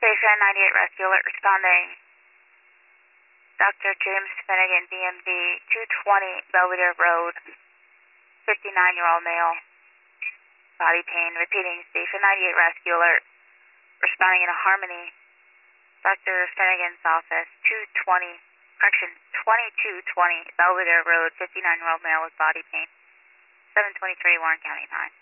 Station 98 Rescue Alert responding. Dr. James Finnegan, DMD, 220 Belvedere Road, 59-year-old male, body pain. Repeating, Station 98 Rescue Alert, responding in a Harmony. Dr. Finnegan's office, 2220 Belvedere Road, 59-year-old male with body pain, 723 Warren County 9.